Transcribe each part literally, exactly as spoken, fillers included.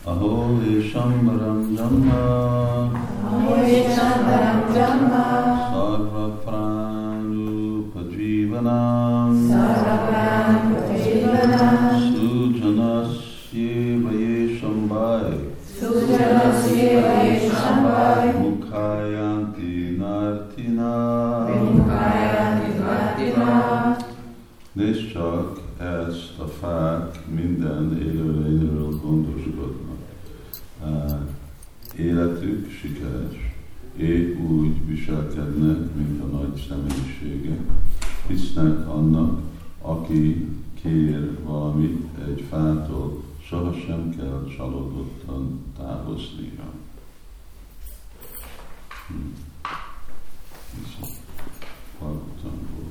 Aho Shambharam Jamma Aho Shambharam Jamma Sarva Pranu Pajivanam Sarva Pranu Pajivanam Sujanasya Vaye Shambhai Sujanasya Vaye Shambhai Mukhayanti Nartina Mukhayanti Nartina. Nézd csak, ezt a fák minden élőlényről gondoskodnak. Életük sikeres, épp úgy viselkednek, mint a nagy személyiségek, hisznek annak, aki kér valamit egy fától, sohasem kell csalódottan távoznia. Hm. Hallottam volt.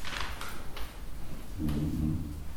Mm-hmm.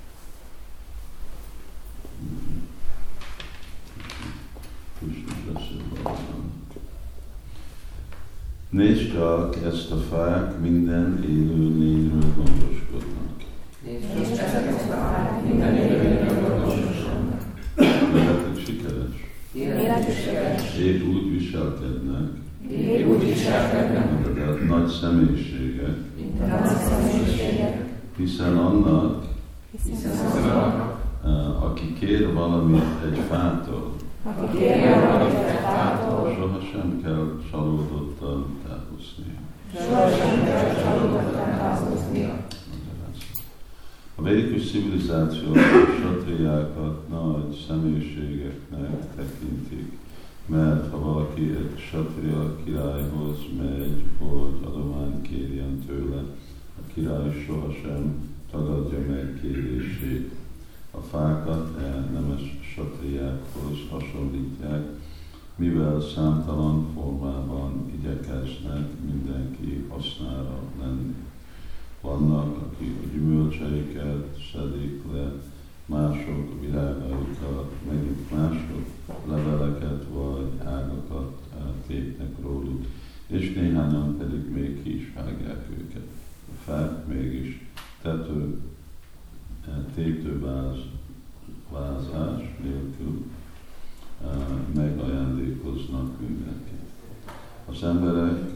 Nézd csak, ezt a fák minden élő lényről gondoskodnak. Nézd csak, ezt a fák minden élő lényről gondoskodnak. Életük sikeres. Életük sikeres. Épp úgy viselkednek, Épp úgy viselkednek, mint a nagy személyiségek, mint a nagy személyiségek. Hiszen annak, Hiszen annak, aki kér valamit egy fától, aki kér valamit egy fától, sohasem kell csalódottan távoznia. Sohasem kell csalódottan távoznia. A védikus civilizáció a satriákat nagy személyiségeknek tekintik, mert ha valaki egy satria királyhoz megy, hogy adományt kérjen tőle, a király sohasem tagadja meg kérését. A fákat e nemes satriákhoz hasonlítják, mivel számtalan formában igyekeznek mindenki hasznára lenni. Vannak, akik a gyümölcseiket szedik le, mások a virágaikat, megint mások leveleket vagy ágakat tépnek róluk, és néhányan pedig még ki is vágják őket. A fák mégis tető, téptőváz, vázás nélkül megajándékoznak mindenkit. Az emberek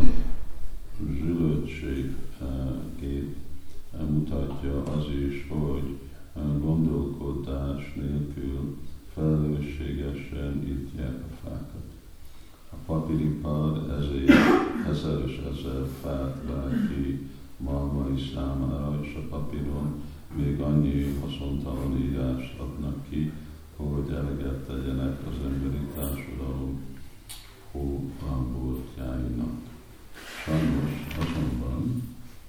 zsülöttségét mutatja az is, hogy gondolkodás nélkül felelősségesen írtják a fákat. A papíripar ezért ezer és ezer fát vág ki malmai számára, és a papíron még annyi haszontalan írást adnak ki, hogy eleget tegyenek az emberi társadalom hóbortjáinak. Sajnos azonban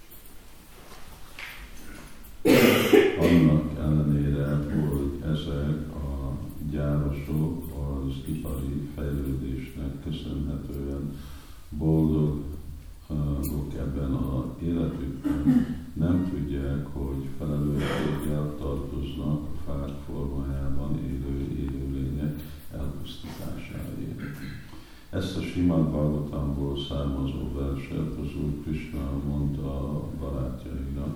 annak ellenére, hogy ezek a gyárosok az ipari fejlődésnek köszönhetően boldogok ebben az életükben, nem tudják, hogy felelősséggel tartoznak a fák formájában élő élőlények elpusztításáért. Ezt a Srimad Bhagavatamból származó verset az Úr Krishna mondta a barátjainak,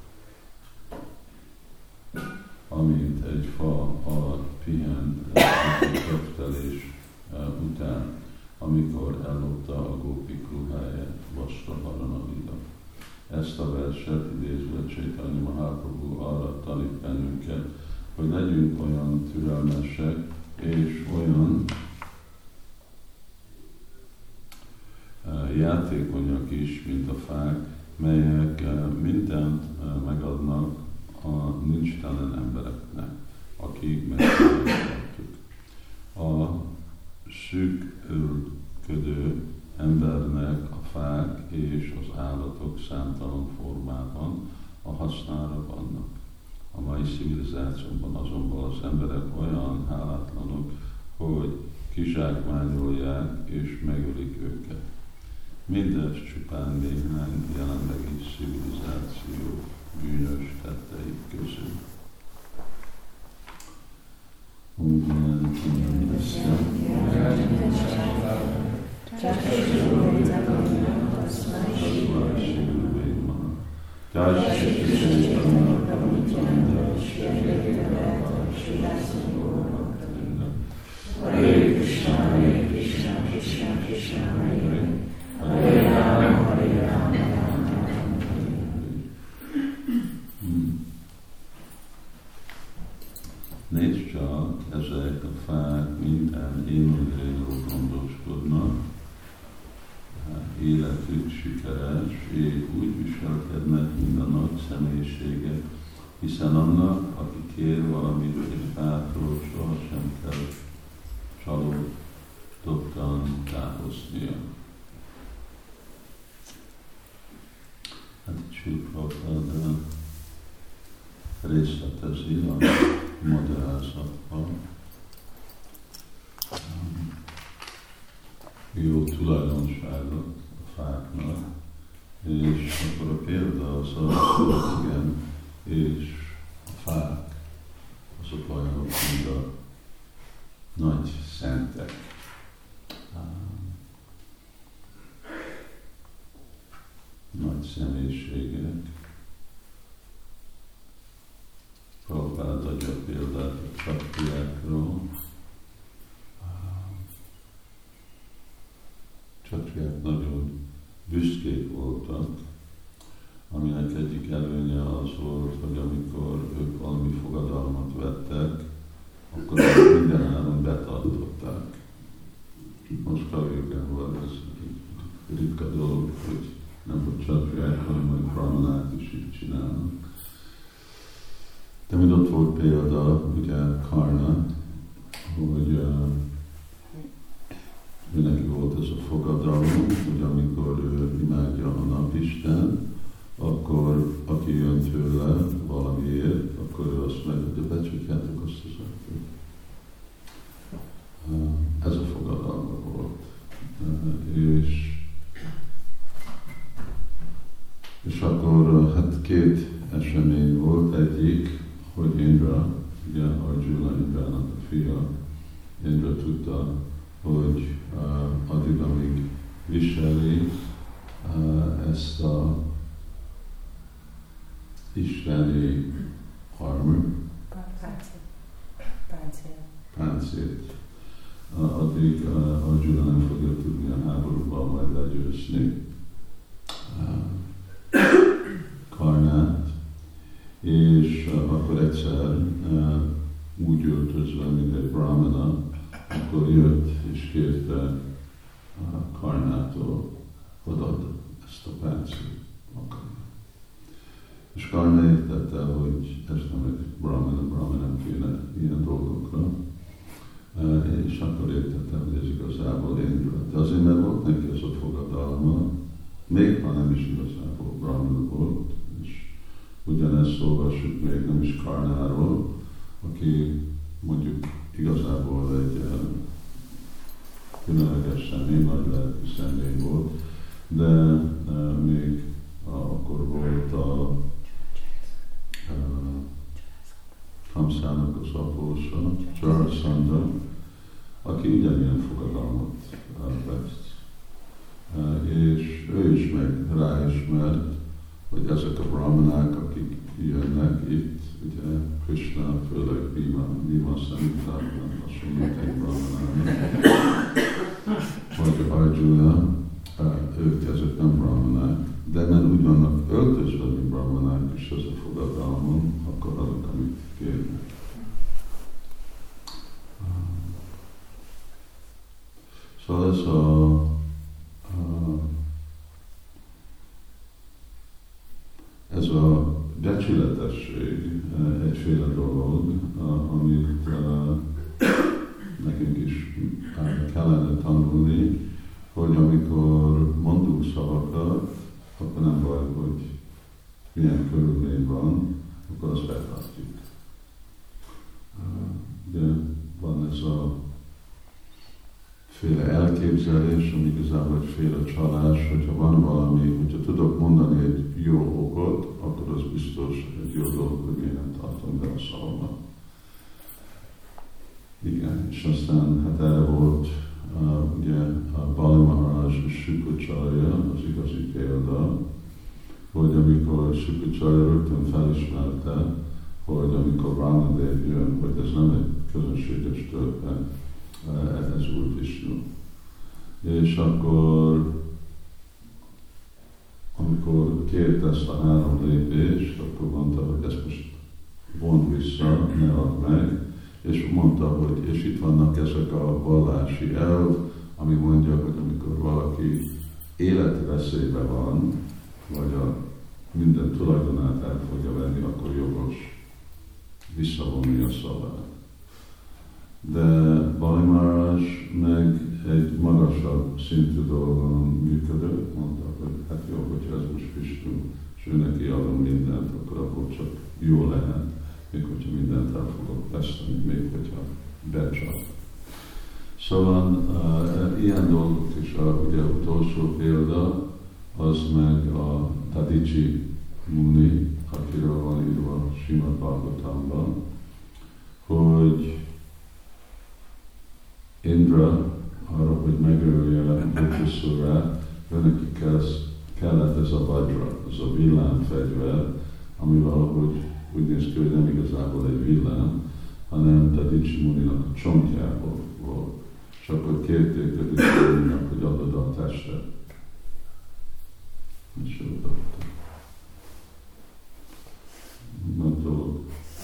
amint egy fa alatt pihent egy köftelés után, amikor ellopta a gópik ruháját, Vastaharanavida. Ezt a verset idézve Chaitanya Mahaprabhu arra tanít bennünket, hogy legyünk olyan türelmesek és olyan játékonyak is, mint a fák, melyek mindent megadnak a nincstelen embereknek, akik megtalálják. A szűkölködő embernek a fák és az állatok számtalan formában a hasznára vannak. A mai civilizációban azonban az emberek olyan hálátlanok, hogy kizsákmányolják és megölik őket. Mindez csupán néhány jelenlegi civilizáció bűnös tetteik közül. Hare Krishna, Hare Krishna, Krishna Krishna, Hare Hare, Hare Rama, Hare Rama, Rama Rama, Hare Hare. Nézd csak, ezek a fák minden élőlényről gondoskodnak, életük sikeres, és úgy viselkednek, mint a nagy személyiségek, hiszen annak, aki kér valamit egy fától, sohasem kell csalódottan távoznia. Hát Srila Prabhupada részletezi a magyarázatban jó tulajdonságot a fáknak, és akkor a példa az az, hogy igen, és a fák azok olyanok, mint a nagy szentek. Nagy személyiségek. Prabhupád adja példát a csatriákról. Csatriák nagyon büszkék voltak, aminek egyik előnye az volt, hogy amikor ők valami fogadalmat vettek, akkor mindenáron betartották. Most Kaliugban volt ez ritka dolog, hogy nem hogy csatriák, hanem hogy brahmanák is így csinálnak. De mind ott volt példa, ugye Karna, hogy uh, ő neki volt ez a fogadalom, hogy amikor ő imádja a napisten, akkor aki jön tőle valamiért, akkor ő azt meg, hogy becsukjátok azt az akut. Uh, ez a fogadalma volt. Uh, és És akkor hát két esemény volt, egyik, hogy Indra, ugye Arjuna Indrának a fia, Indra tudta, hogy uh, addig, amíg viseli uh, ezt a isteni armor, páncélt, uh, addig uh, Arjuna nem fogja tudni a háborúban majd legyőzni uh, Karnát, és uh, akkor egyszer uh, úgy öltözve, mint egy brahmana, akkor jött és kérte uh, Karnától, odad ezt a páncélt magadnak. És Karna értette, hogy ez nem egy brahmana, brahmana nem kéne ilyen dolgokra, uh, és akkor értette, hogy ez igazából Indra. De azért, mert volt neki ez a fogadalma, még ha nem is igazából brahmana volt, és ugyanezt olvassuk még nem is Karnáról, aki mondjuk igazából egy különleges személy, nagy lelkű személy volt, de uh, még uh, akkor volt a uh, Kamszának az apósa, Jarasandha, aki ugyanilyen fogadalmat uh, vett. Uh, és ő is meg ráismert, hogy ezek a brahmanák, akik jönnek itt, ugye Krishna, főleg Bhima, Bhima Samhitában, azt mondják egy brahmanának, vagy Arjuna, uh, ők ezek nem brahmanák, de mert úgy vannak öltözve, mint brahmanák, és ez a fogadalmon, akkor azok, amit kérnek. Uh, szóval ez a Uh, ez a becsületesség uh, egyféle dolog, uh, amit uh, nekünk is uh, kellene tanulni, hogy amikor mondunk szavakat, akkor nem baj, hogy milyen körülmény van, akkor azt betartjuk. Uh, de van ez a féle elképzelés, ami igazából egy féle csalás, hogyha van valami, hogyha tudok mondani egy jó okot, akkor az biztos egy jó dolog, hogy én nem tartom be a szavamat. Igen, és aztán hát erre volt uh, ugye a Bali Maharaj és Shukracharya, az igazi példa, hogy amikor Shukracharya rögtön felismerte, hogy amikor Vamadev jön, hogy ez nem egy közönséges történet, ez Úr Visnu. És akkor, amikor kért ezt a három lépést, akkor mondta, hogy ezt most vond vissza, ne add meg, és mondta, hogy és itt vannak ezek a vallási elv, ami mondja, hogy amikor valaki életveszélyben van, vagy a minden tulajdonát el fogja venni, akkor jogos visszavonni a szavát. De Bali Maharaj meg egy magasabb szintű dolgon működött, mondta, hogy hát jó, hogyha ez most Visnu, és ő neki adom mindent, akkor abból csak jó lehet, még hogyha mindent el fogok veszteni, még hogyha becsap. Szóval uh, ilyen dolgok is, a, ugye utolsó példa, az meg a Tadici Muni, akiről van írva Srimad Bhagavatamban, hogy Indra arra, hogy megölje Buddhiszurát, őneki kellett ez a vajra, ez a villámfegyver, ami valahogy úgy néz ki, hogy nem igazából egy villám, hanem Tadici Muninak a csontjából volt. És akkor kérték Tadici Muninak, hogy adod a testet. És ő adta. Nagy dolog.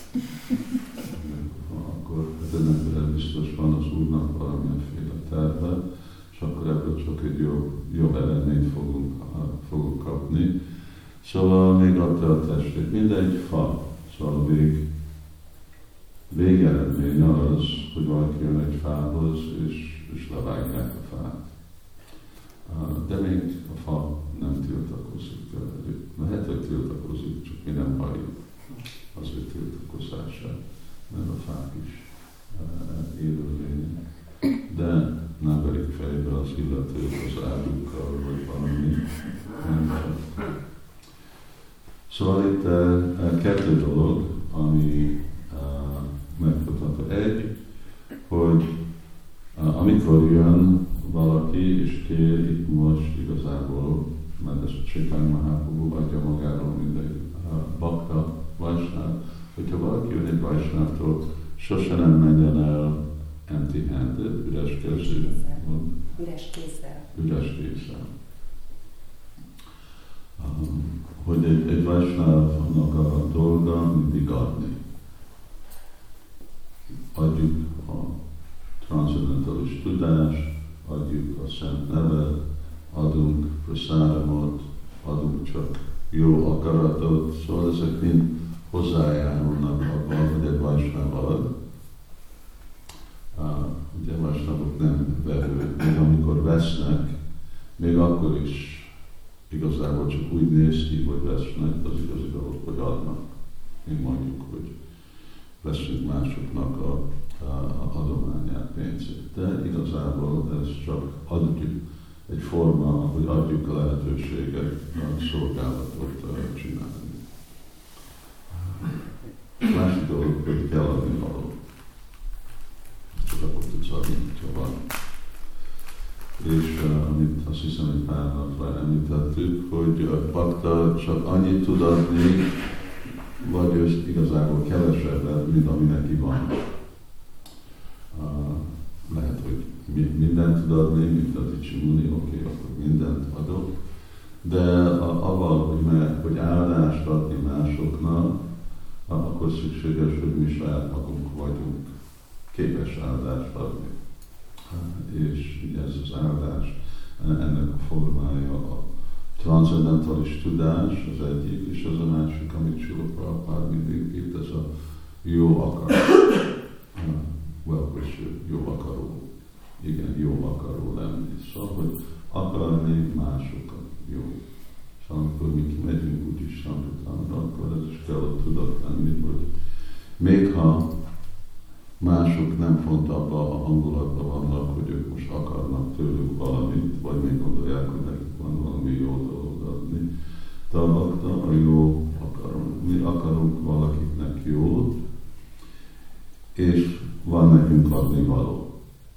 Akkor ennek biztos van az Úrnak valamilyenféle terve, és akkor ebből csak egy jobb, jobb eredményt fogunk, fogunk kapni. Szóval még adta a testét, mindegy fa. Szóval vég, végeredmény az, hogy valaki jön egy fához, és, és levágják a fát. De még a fa nem tiltakozik. Lehet, hogy tiltakozik, csak mi nem halljuk az ő tiltakozását, mert a fák is élőlények. De nem verik fejbe az illetőt az árukkal, vagy valami. Szóval itt uh, kettő dolog, ami uh, megmutatható. Egy, hogy uh, amikor jön valaki és kér, itt most igazából, mert ezt Chaitanya Mahaprabhu adja magáról mindegy uh, bakta, vajsnáv, hogyha valaki jön egy vajsnávtól, sose nem menjen el empty-handed, üres kezű. Üres kézzel. Üres kézzel. Um, hogy egy, egy vajsnávnak a dolga mindig adni. Adjuk a transzendentális tudást, adjuk a szent nevet, adunk praszáramot, adunk csak jó akaratot, szóval ezek mind hozzájárulnak abban, hogy egy vajsnáv ad. Uh, ugye a vajsnávok nem vevők, még amikor vesznek, még akkor is igazából csak úgy néz ki, hogy vesznek, az igazi dolog, hogy adnak. Mi mondjuk, hogy veszünk másoknak a, a, a adományát, pénzét. De igazából ez csak adjuk egy forma, hogy adjuk a lehetőséget a szolgálatot uh, csinálni. Másik dolog, hogy kell adni való. Csak akkor tudsz adni, hogyha van. És uh, amit azt hiszem, hogy pár napra említettük, hogy a bakta csak annyit tud adni, vagy ő igazából kevesebbet, mint ami neki van. Uh, lehet, hogy mindent tud adni, mint a Tadici Muni, oké, okay, akkor mindent adok, de avval, hogy, meg, hogy áldást adni másoknak, akkor szükséges, hogy mi saját magunk vagyunk képes áldást adni. És ez az áldás, ennek a formája a transzendentális tudás, az egyik, és az a másik, amit Srila Prabhupád mindig írt, ez a jó akaró. Well-wisher, jó akaró. Igen, jó akaró lenni. Szóval, hogy akarni másokat jó. Szóval, amikor mi kimegyünk úgyis Sankirtanra, akkor ez is kell a tudat lenni, hogy még ha mások nem pont abban a hangulatban vannak, hogy ők most akarnak tőlük valamit, vagy még gondolják, hogy nekik van valami jó dolog adni. De a bakta a jó akarunk. Mi akarunk valakiknek jót, és van nekünk adni való.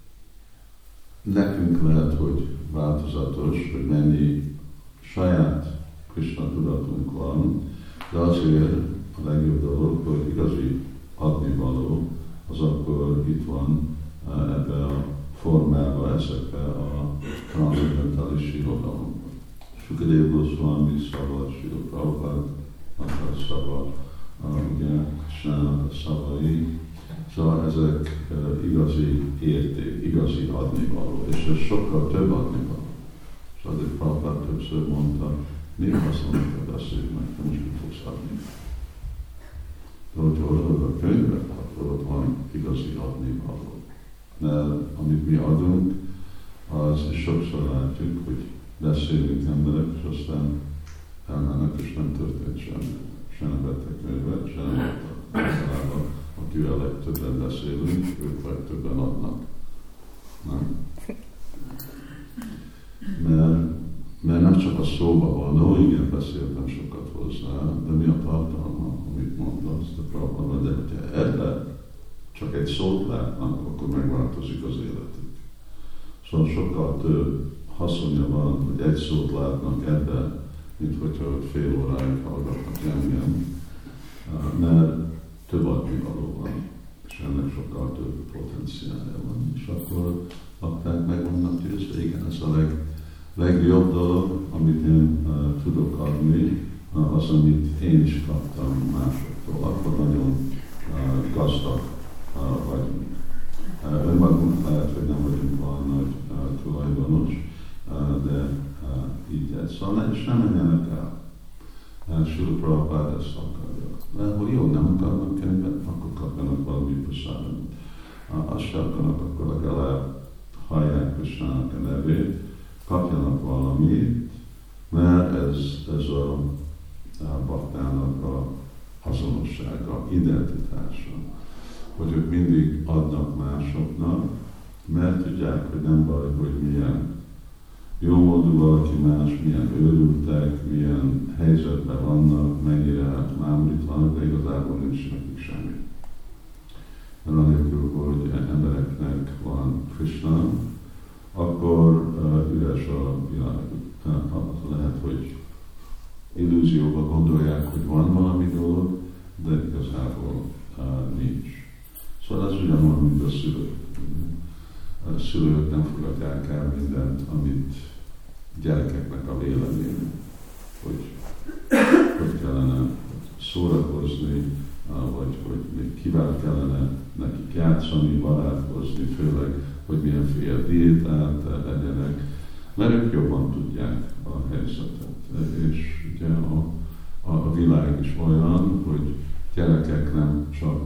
Nekünk lehet, hogy változatos, hogy mennyi saját Krishna tudatunk van, de azért a legjobb dolog, hogy igazi adni való, az akkor itt van ebbe a formába, ezekbe a transzendentális irodalomba. Sukadeva Goswami szava, Srila Prabhupada szava, ugye Krishnának a szavai, szóval ezek igazi érték, igazi adnivaló, és ez sokkal több adnivaló. És azért Prabhupada többször mondta, mi haszonokra beszélj meg, te most mit fogsz adni. De hogyha odaadod a könyvet, akkor ott van igazi adnivaló. Mert amit mi adunk, az is sokszor látjuk, hogy beszélünk emberek, és aztán elmennek, és nem történt semmi. Se nem vettek könyvet, se nem vettek. Általában, akivel legtöbben beszélünk, ők legtöbben adnak. Nem? Mert, mert nem csak a szóba van, no, igen, beszéltem sokat hozzá, de mi a tartalma, amit mondasz, de Prabhupada, de hogyha ebben csak egy szót látnak, akkor megváltozik az életük. Szóval sokkal több haszonja van, hogy egy szót látnak ebben, mint hogyha fél óráig hallgatnak engem, mert több adnivaló van, és ennek sokkal több potenciálja van. És akkor akár meg vannak győzve, igen, ez a leg, legjobb dolog, amit én uh, tudok adni, uh, az, amit én is kaptam másoktól. Akkor nagyon uh, gazdag uh, vagyunk. Uh, önmagunk lehet, hogy nem vagyunk olyan nagy uh, tulajdonos, uh, de uh, így ez. Szóval és nem menjenek el. Uh, Srila Prabhupada ezt akarja. De ha jó, nem akarnak könyvet, akkor kapjanak valami prasadamot. Uh, azt se akarnak, akkor legalább hallják Krishnának a nevét, kapjanak valamit, mert ez, ez a, a baktának a azonossága, identitása. Hogy ők mindig adnak másoknak, mert tudják, hogy nem baj, hogy milyen jó módú valaki más, milyen őrültek, milyen helyzetben vannak, mennyire mámrit vannak, de igazából nincs nekik semmi. Mert anélkül, hogy embereknek van Krishna, akkor uh, üres a világ. Uh, lehet, hogy illúzióban gondolják, hogy van valami dolog, de igazából uh, nincs. Szóval ez ugyanolyan, mint a szülők. A szülők nem fogadják el mindent, amit gyerekeknek a véleménye, hogy hogy kellene szórakozni, vagy hogy még kivel kellene nekik játszani, barátkozni, főleg, hogy milyenféle diétát legyenek, mert ők jobban tudják a helyzetet. És ugye a, a világ is olyan, hogy gyerekek nem csak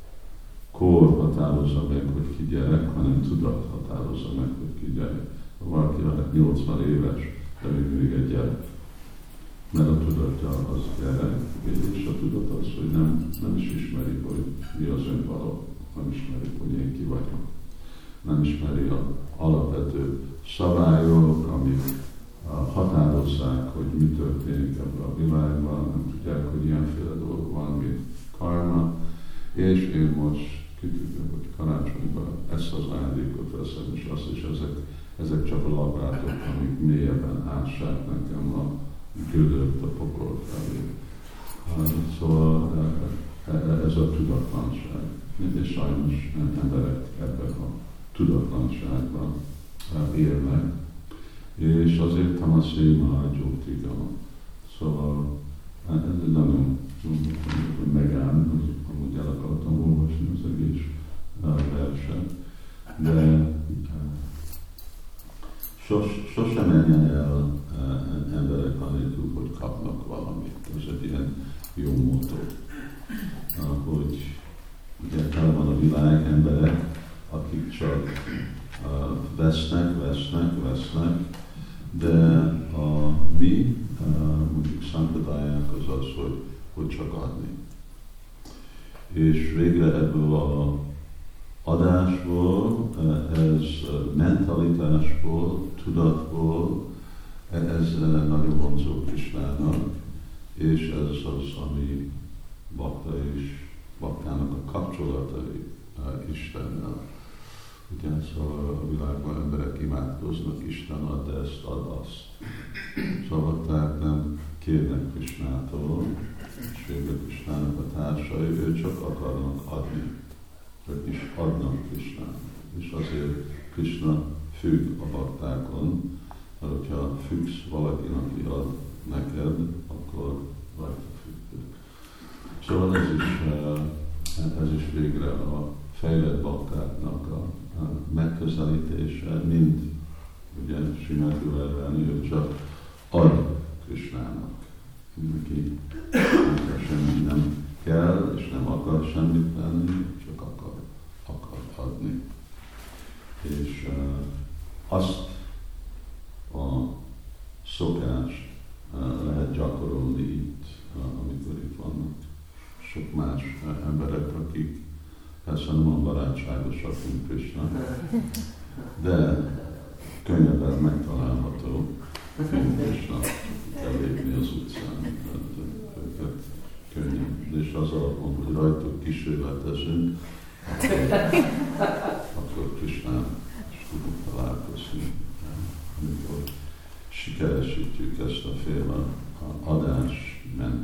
kor határozza meg, hogy ki gyerek, hanem tudat határozza meg, hogy ki gyerek. Valaki lehet nyolcvan éves, de még mindig egy gyerek. Mert a tudata az gyerek, és a tudat az, hogy nem, nem is ismeri, hogy mi az önvaló, nem ismeri, hogy én ki vagyok. Nem ismeri az alapvető szabályok, amik határozzák, hogy mi történik ebben a világban, nem tudják, hogy ilyenféle dolog van, mint karma, és én most kitűnöm, hogy karácsonyban ezt az ajándékot veszem, és azt is, ezek, ezek csak a lapátok, amik mélyebben ássák nekem a gödört a pokol felé. Szóval ez a tudatlanság. És sajnos emberek ebben a tudatlanságban élnek. És azért Tamasé Mahajótiga. Szóval ez nagyon megáll, hogy amúgy el akartam olvasni az egész verset. De sos, sosem menjen el emberek anélkül, hogy kapnak valamit. Ez egy ilyen jó motto. Hogy ugye tele van a világ emberek, akik csak uh, vesznek, vesznek, vesznek, de a mi, uh, mondjuk szampadájánk az az, hogy, hogy csak adni. És végre ebből a adásból, ez mentalitásból, tudatból, ez nagyon vonzó Krishnának, és ez az, ami bakta és baktának a kapcsolatai Istennel. Ugye szóval a világban emberek imádkoznak, Isten ad ezt, ad azt. Szóval tehát nem kérnek Krishnától, és végül Krishnának a társai, ő csak akarnak adni. Ők is adnak Krishnának. és azért Krishna függ a baktákon, mert hogyha függsz valakin, aki ad neked, akkor rajta függök. Szóval ez is, ez is végre a fejlett baktáknak a megközelítése, mind ugye Srimati Radharani, ő csak ad Krishnának. Neki semmi nem kell, és nem akar semmit tenni, csak akar, akar adni. És uh, azt a szokást uh, lehet gyakorolni itt, uh, amikor itt vannak sok más uh, emberek, akik persze nem olyan barátságosak, mint Krishna, de könnyebben megtalálható, mint Krishna, kell lépni az utcán, őket könnyebb. És az a, hogy rajtuk kísérletezünk, akkor, akkor Krishnán is tudunk találkozni, amikor sikeresítjük ezt a féle adásmentes